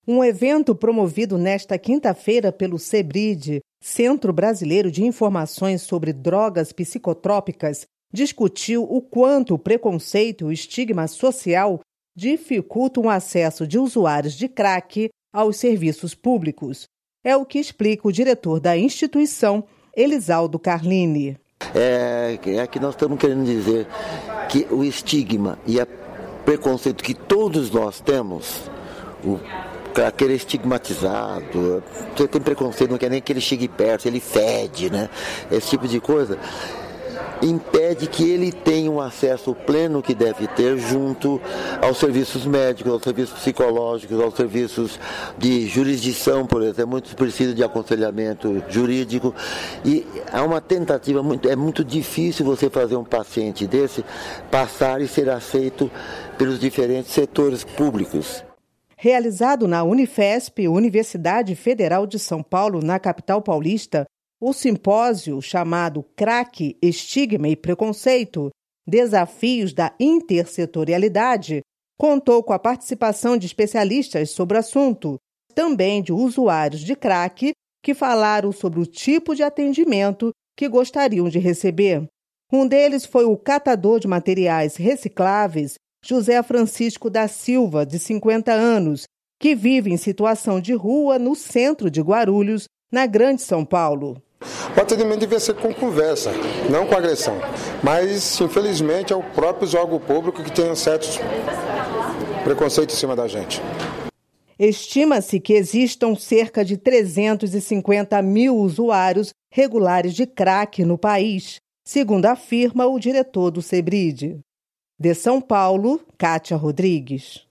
Um evento promovido nesta quinta-feira pelo CEBRID, Centro Brasileiro de Informações sobre Drogas Psicotrópicas, discutiu o quanto o preconceito e o estigma social dificultam o acesso de usuários de crack aos serviços públicos. É o que explica o diretor da instituição, Elisaldo Carlini. É que nós estamos querendo dizer que o estigma e o preconceito que todos nós temos, o craqueiro é estigmatizado, você tem preconceito, não quer nem que ele chegue perto, ele fede, né? Esse tipo de coisa impede que ele tenha um acesso pleno que deve ter junto aos serviços médicos, aos serviços psicológicos, aos serviços de jurisdição, por exemplo, é muito preciso de aconselhamento jurídico e há uma tentativa, é muito difícil você fazer um paciente desse passar e ser aceito pelos diferentes setores públicos. Realizado na Unifesp, Universidade Federal de São Paulo, na capital paulista, o simpósio chamado Crack, Estigma e Preconceito, Desafios da Intersetorialidade, contou com a participação de especialistas sobre o assunto, também de usuários de crack, que falaram sobre o tipo de atendimento que gostariam de receber. Um deles foi o catador de materiais recicláveis, José Francisco da Silva, de 50 anos, que vive em situação de rua no centro de Guarulhos, na Grande São Paulo. O atendimento devia ser com conversa, não com agressão. Mas, infelizmente, é o próprio órgão público que tem certos preconceitos em cima da gente. Estima-se que existam cerca de 350 mil usuários regulares de crack no país, segundo afirma o diretor do CEBRID. De São Paulo, Kátia Rodrigues.